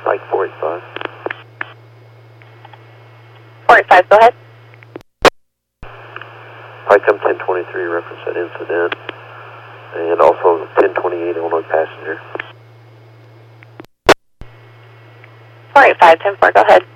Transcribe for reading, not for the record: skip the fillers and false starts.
Mike 485. 485, go ahead. Picom 1023, reference that incident. And also 1028, Illinois passenger. 485, 10-4, go ahead.